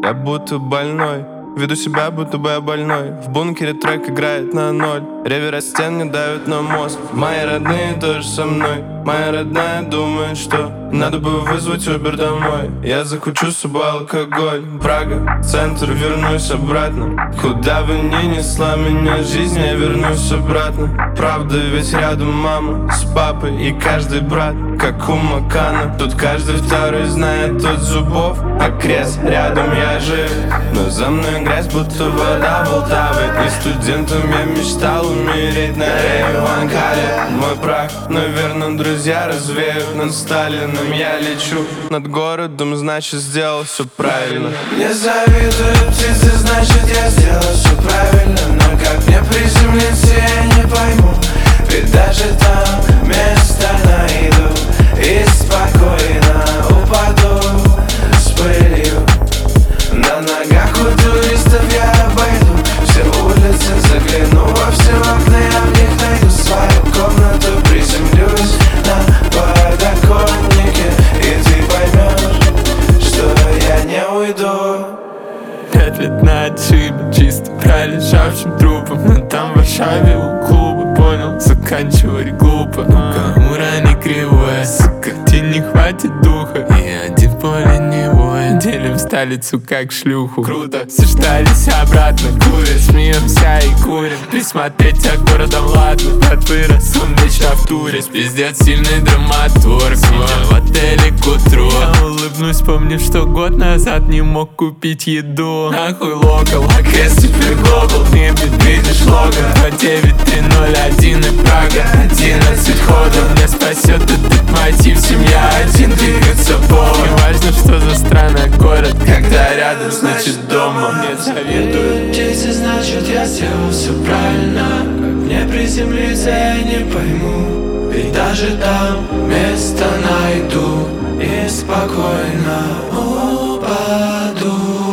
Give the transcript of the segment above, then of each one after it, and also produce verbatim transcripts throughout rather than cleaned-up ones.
Я будто больной, веду себя, будто бы я больной. В бункере трек играет на ноль. Ревер от стен не давит на мозг. Мои родные тоже со мной. Моя родная думает, что надо бы вызвать Убер домой. Я захочу с собой алкоголь. Прага, центр, вернусь обратно. Куда бы ни несла меня жизнь, я вернусь обратно. Правда, ведь рядом мама с папой и каждый брат, как у Макана. Тут каждый второй знает от зубов, а крест рядом я жив. Но за мной грязь, будто вода Полтавы. И студентом я мечтал умереть на рейве в Анкале. Мой прах, наверное, друзья развеют над Сталином. Я лечу над городом, значит, сделал все правильно. Не завидуют птицы, значит, я сделал все правильно. Но как мне приземлиться, я не пойму. Ведь даже там место найду и спокойно упаду с пылью. На ногах у туристов я обойду все улицы, загляну во все окна, я в них найду свою комнату. Приземлюсь на подоконнике, и ты поймешь, что я не уйду. Пять лет на отшибе, чисто пролежавшим трупом. Но там в Варшаве у клуба, понял, заканчивать глупо. Ну-ка, ура не кривое, сука, тебе не хватит духа. И один в поле не воин, делим столицу как шлюху. Круто, сождались обратно, курят, смеемся и курим. Присмотреть за городом, ладно, брат вырос, он вечно в туре. Пиздец, сильный драматург, сидя в отеле к утру. Я улыбнусь, помню, что год назад не мог купить еду. Нахуй локал, а кэс теперь глобал. В небе видишь лого два девять три ноль один и Прага одиннадцать ходов. Мне спасет этот мотив, семья один двигаться Бог. Не важно, что за страна, город, когда рядом, значит дома. Мне завидуют птицы, значит, я сделал все правильно. Как мне приземлиться, я не пойму. Ведь даже там место найду и спокойно упаду.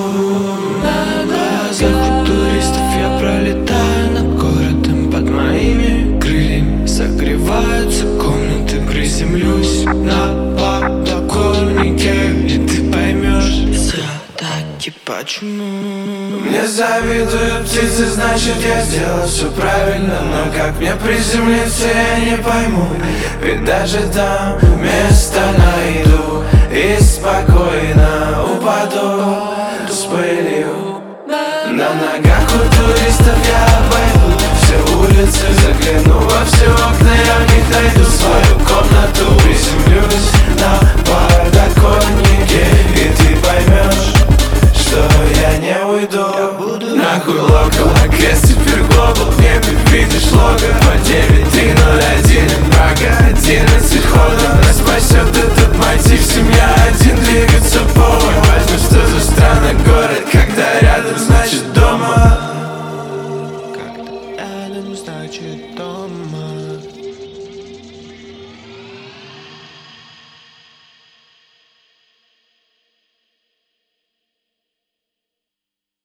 На глазах у туристов я пролетаю над городом. Под моими крыльями согреваются комнаты. Приземлюсь на подоконнике, и ты поймешь все-таки почему. Мне завидуют птицы, значит, я сделал все правильно. Но как мне приземлиться, я не пойму. Ведь даже там место найду и спокойно упаду с пылью. На ногах у туристов я обойду все улицы, загляну во все окна, я в них найду свою комнату. Приземлюсь